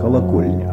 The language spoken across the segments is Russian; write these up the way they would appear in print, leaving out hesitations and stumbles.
Колокольня.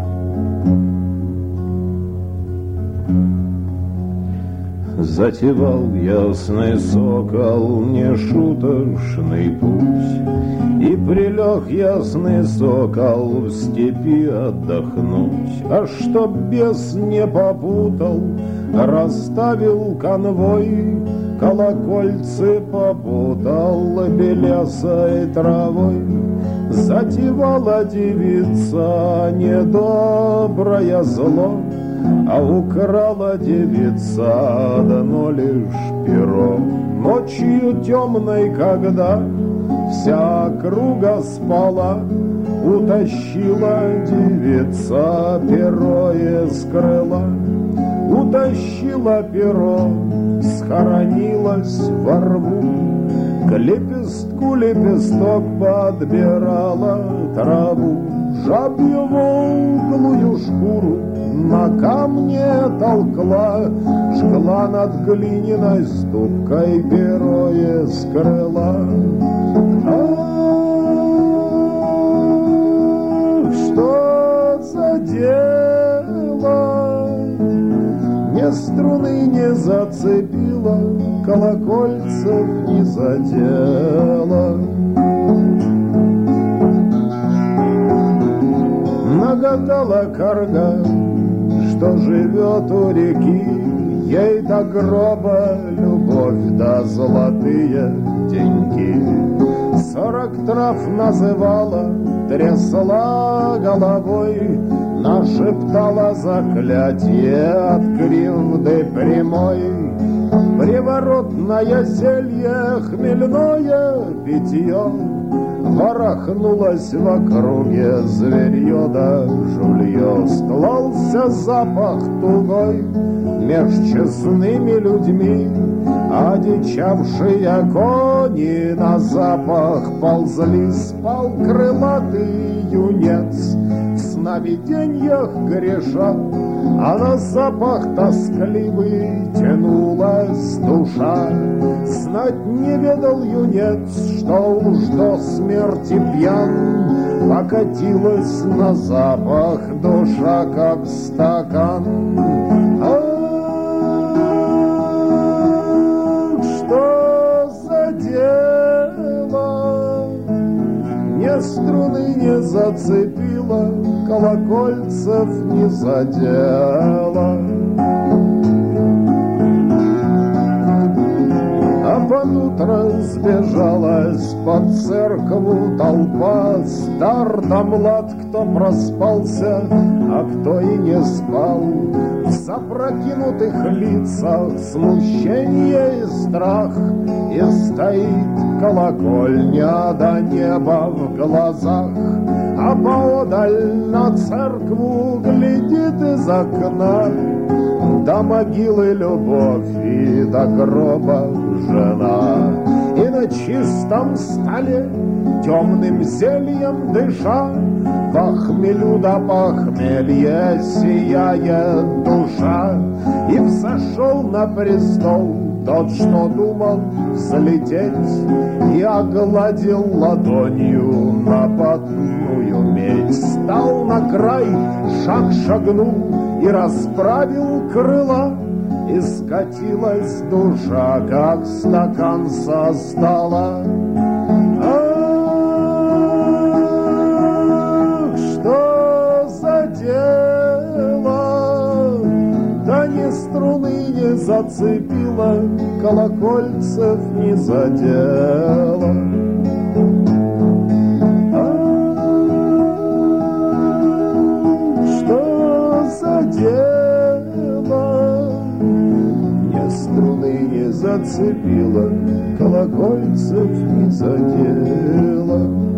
Затевал ясный сокол нешуточный путь, и прилег ясный сокол в степи отдохнуть. А чтоб бес не попутал, расставил конвой, колокольцы попутал белесой травой. Затевала девица недоброе зло, а украла девица одно лишь перо. Ночью темной, когда вся округа спала, утащила девица перо из крыла. Утащила перо, схоронилась во рву, к лепестку лепесток подбирала траву. Жабью волклую шкуру на камне толкла, жгла над глиняной ступкой перо из крыла. Ах, что за дело! Ни струны не зацепила, колокольцев не задела. Нагадала карга, что живет у реки, ей до гроба любовь да золотые деньги. 40 трав называла, трясла головой, нашептала заклятие от кривды прямой. Приворотное зелье, хмельное питье, ворохнулось в округе зверье да жулье. Склался запах тугой меж честными людьми, одичавшие кони на запах ползли. Спал крылатый юнец, в сновиденьях греша, а на запах тоскливый тянулась душа. Знать не ведал юнец, что уж до смерти пьян, покатилась на запах душа, как стакан. Ах, что за дело! Ни струны не зацепила, колокольцев не задела. А под утро сбежалась под церковью толпа, стар да млад, кто проспался, а кто и не спал. В запрокинутых лицах смущение и страх, и стоит колокольня до неба в глазах. А поодаль на церкву глядит из окна, до могилы любовь и до гроба жена. И на чистом столе темным зельем дыша, по хмелю да похмелье сияет душа. И взошел на престол тот, что думал взлететь, и огладил ладонью нападную медь. Стал на край, шаг шагнул и расправил крыла, и скатилась душа, как стакан со стола. Ах, что за дело! Да ни струны не зацепила, колокольцев не задела. Мне струны не зацепила, колокольцев не задела.